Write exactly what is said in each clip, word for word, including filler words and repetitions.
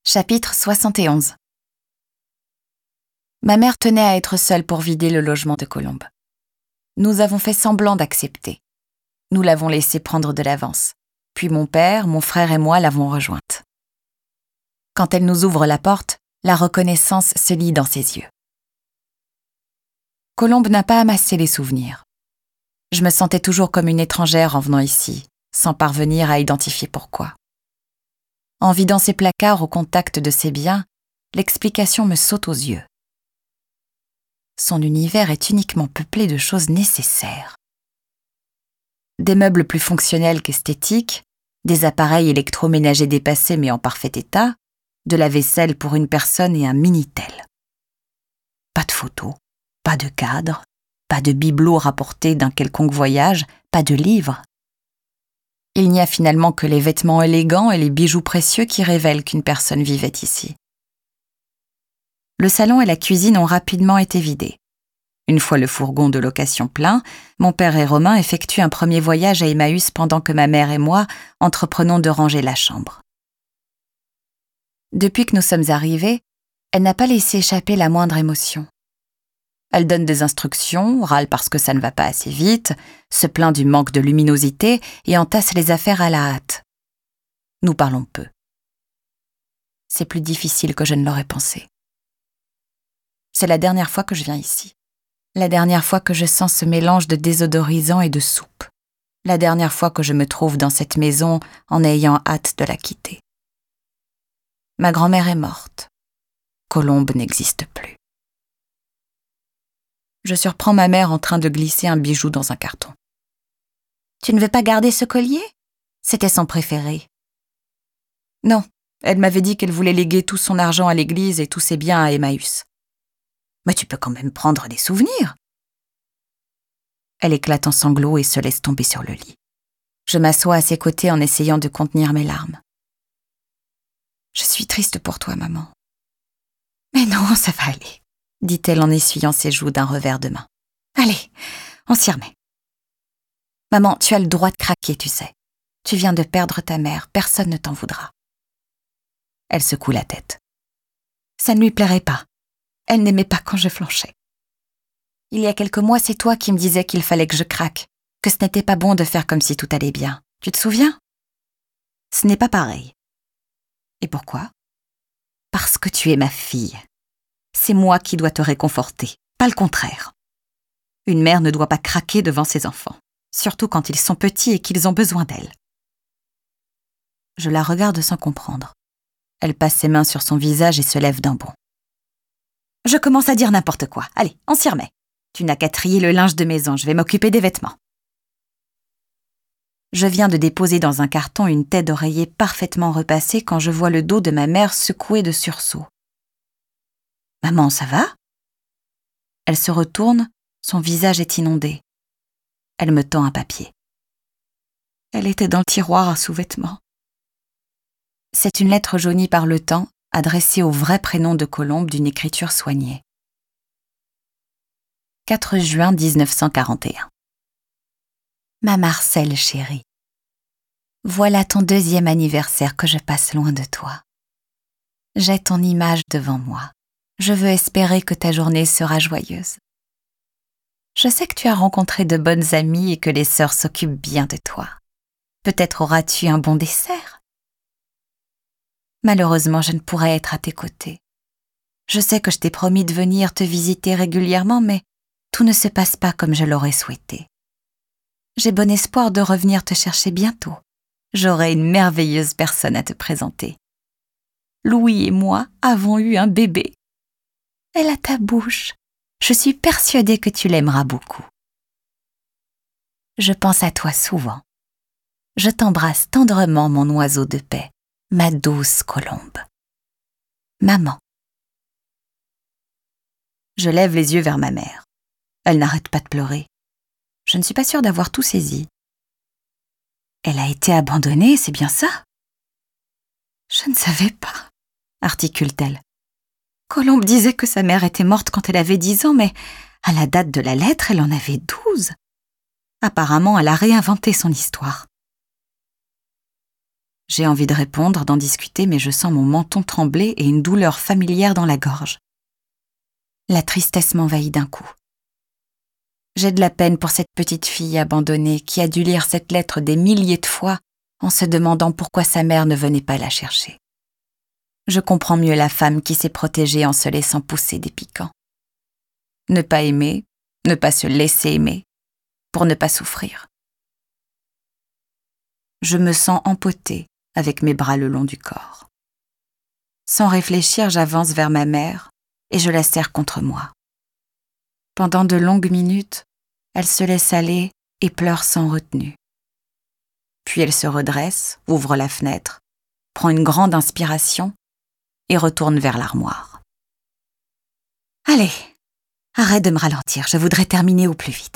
Chapitre soixante et onze. Ma mère tenait à être seule pour vider le logement de Colombe. Nous avons fait semblant d'accepter. Nous l'avons laissée prendre de l'avance. Puis mon père, mon frère et moi l'avons rejointe. Quand elle nous ouvre la porte, la reconnaissance se lit dans ses yeux. Colombe n'a pas amassé les souvenirs. Je me sentais toujours comme une étrangère en venant ici, sans parvenir à identifier pourquoi. En vidant ses placards au contact de ses biens, l'explication me saute aux yeux. Son univers est uniquement peuplé de choses nécessaires. Des meubles plus fonctionnels qu'esthétiques, des appareils électroménagers dépassés mais en parfait état, de la vaisselle pour une personne et un Minitel. Pas de photos, pas de cadres, pas de bibelots rapportés d'un quelconque voyage, pas de livres. Il n'y a finalement que les vêtements élégants et les bijoux précieux qui révèlent qu'une personne vivait ici. Le salon et la cuisine ont rapidement été vidés. Une fois le fourgon de location plein, mon père et Romain effectuent un premier voyage à Emmaüs pendant que ma mère et moi entreprenons de ranger la chambre. Depuis que nous sommes arrivés, elle n'a pas laissé échapper la moindre émotion. Elle donne des instructions, râle parce que ça ne va pas assez vite, se plaint du manque de luminosité et entasse les affaires à la hâte. Nous parlons peu. C'est plus difficile que je ne l'aurais pensé. C'est la dernière fois que je viens ici. La dernière fois que je sens ce mélange de désodorisant et de soupe. La dernière fois que je me trouve dans cette maison en ayant hâte de la quitter. Ma grand-mère est morte. Colombe n'existe plus. Je surprends ma mère en train de glisser un bijou dans un carton. « Tu ne veux pas garder ce collier ? C'était son préféré. » Non, elle m'avait dit qu'elle voulait léguer tout son argent à l'église et tous ses biens à Emmaüs. « Mais tu peux quand même prendre des souvenirs. » Elle éclate en sanglots et se laisse tomber sur le lit. Je m'assois à ses côtés en essayant de contenir mes larmes. « Je suis triste pour toi, maman. »« Mais non, ça va aller. » dit-elle en essuyant ses joues d'un revers de main. « Allez, on s'y remet. »« Maman, tu as le droit de craquer, tu sais. Tu viens de perdre ta mère, personne ne t'en voudra. » Elle secoue la tête. Ça ne lui plairait pas. Elle n'aimait pas quand je flanchais. Il y a quelques mois, c'est toi qui me disais qu'il fallait que je craque, que ce n'était pas bon de faire comme si tout allait bien. Tu te souviens ? Ce n'est pas pareil. Et pourquoi ? Parce que tu es ma fille. C'est moi qui dois te réconforter, pas le contraire. Une mère ne doit pas craquer devant ses enfants, surtout quand ils sont petits et qu'ils ont besoin d'elle. Je la regarde sans comprendre. Elle passe ses mains sur son visage et se lève d'un bond. Je commence à dire n'importe quoi. Allez, on s'y remet. Tu n'as qu'à trier le linge de maison, je vais m'occuper des vêtements. Je viens de déposer dans un carton une tête d'oreiller parfaitement repassée quand je vois le dos de ma mère secoué de sursaut. « Maman, ça va ?» Elle se retourne, son visage est inondé. Elle me tend un papier. Elle était dans le tiroir à sous-vêtements. C'est une lettre jaunie par le temps, adressée au vrai prénom de Colombe d'une écriture soignée. quatre juin mille neuf cent quarante et un. Ma Marcelle chérie, voilà ton deuxième anniversaire que je passe loin de toi. J'ai ton image devant moi. Je veux espérer que ta journée sera joyeuse. Je sais que tu as rencontré de bonnes amies et que les sœurs s'occupent bien de toi. Peut-être auras-tu un bon dessert. Malheureusement, je ne pourrai être à tes côtés. Je sais que je t'ai promis de venir te visiter régulièrement, mais tout ne se passe pas comme je l'aurais souhaité. J'ai bon espoir de revenir te chercher bientôt. J'aurai une merveilleuse personne à te présenter. Louis et moi avons eu un bébé. Elle a ta bouche. Je suis persuadée que tu l'aimeras beaucoup. Je pense à toi souvent. Je t'embrasse tendrement, mon oiseau de paix, ma douce Colombe. Maman. Je lève les yeux vers ma mère. Elle n'arrête pas de pleurer. Je ne suis pas sûre d'avoir tout saisi. Elle a été abandonnée, c'est bien ça ? Je ne savais pas, articule-t-elle. Colombe disait que sa mère était morte quand elle avait dix ans, mais à la date de la lettre, elle en avait douze. Apparemment, elle a réinventé son histoire. J'ai envie de répondre, d'en discuter, mais je sens mon menton trembler et une douleur familière dans la gorge. La tristesse m'envahit d'un coup. J'ai de la peine pour cette petite fille abandonnée qui a dû lire cette lettre des milliers de fois en se demandant pourquoi sa mère ne venait pas la chercher. Je comprends mieux la femme qui s'est protégée en se laissant pousser des piquants. Ne pas aimer, ne pas se laisser aimer, pour ne pas souffrir. Je me sens empotée avec mes bras le long du corps. Sans réfléchir, j'avance vers ma mère et je la serre contre moi. Pendant de longues minutes, elle se laisse aller et pleure sans retenue. Puis elle se redresse, ouvre la fenêtre, prend une grande inspiration et retourne vers l'armoire. « Allez, arrête de me ralentir, je voudrais terminer au plus vite. »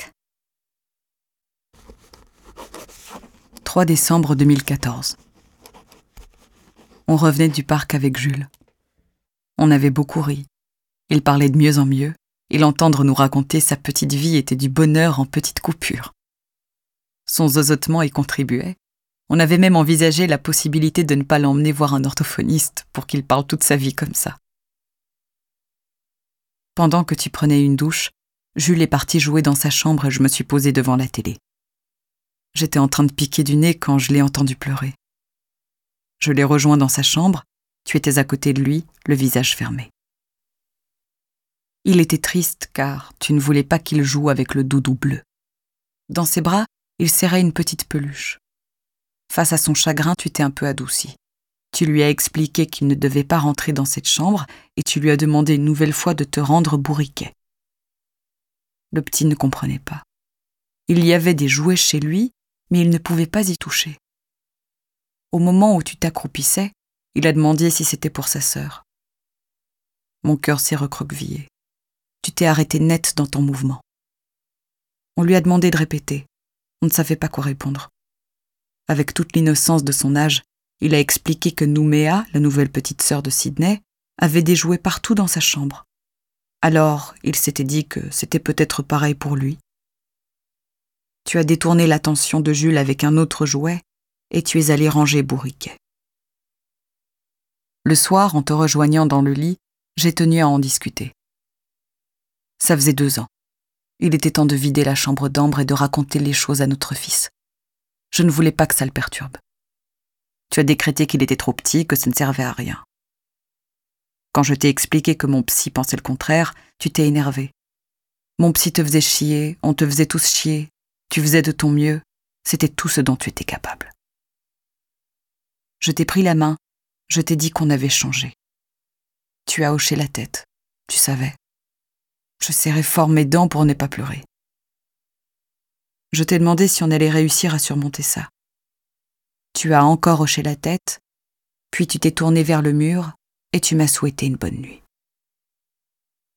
trois décembre deux mille quatorze. On revenait du parc avec Jules. On avait beaucoup ri. Il parlait de mieux en mieux, et l'entendre nous raconter sa petite vie était du bonheur en petites coupures. Son zozotement y contribuait. On avait même envisagé la possibilité de ne pas l'emmener voir un orthophoniste pour qu'il parle toute sa vie comme ça. Pendant que tu prenais une douche, Jules est parti jouer dans sa chambre et je me suis posée devant la télé. J'étais en train de piquer du nez quand je l'ai entendu pleurer. Je l'ai rejoint dans sa chambre, tu étais à côté de lui, le visage fermé. Il était triste car tu ne voulais pas qu'il joue avec le doudou bleu. Dans ses bras, il serrait une petite peluche. Face à son chagrin, tu t'es un peu adouci. Tu lui as expliqué qu'il ne devait pas rentrer dans cette chambre et tu lui as demandé une nouvelle fois de te rendre bourriquet. Le petit ne comprenait pas. Il y avait des jouets chez lui, mais il ne pouvait pas y toucher. Au moment où tu t'accroupissais, il a demandé si c'était pour sa sœur. Mon cœur s'est recroquevillé. Tu t'es arrêté net dans ton mouvement. On lui a demandé de répéter. On ne savait pas quoi répondre. Avec toute l'innocence de son âge, il a expliqué que Nouméa, la nouvelle petite sœur de Sydney, avait des jouets partout dans sa chambre. Alors, il s'était dit que c'était peut-être pareil pour lui. Tu as détourné l'attention de Jules avec un autre jouet et tu es allé ranger bourriquet. Le soir, en te rejoignant dans le lit, j'ai tenu à en discuter. Ça faisait deux ans. Il était temps de vider la chambre d'Ambre et de raconter les choses à notre fils. Je ne voulais pas que ça le perturbe. Tu as décrété qu'il était trop petit, que ça ne servait à rien. Quand je t'ai expliqué que mon psy pensait le contraire, tu t'es énervé. Mon psy te faisait chier, on te faisait tous chier, tu faisais de ton mieux, c'était tout ce dont tu étais capable. Je t'ai pris la main, je t'ai dit qu'on avait changé. Tu as hoché la tête, tu savais. Je serrais fort mes dents pour ne pas pleurer. Je t'ai demandé si on allait réussir à surmonter ça. Tu as encore hoché la tête, puis tu t'es tourné vers le mur et tu m'as souhaité une bonne nuit.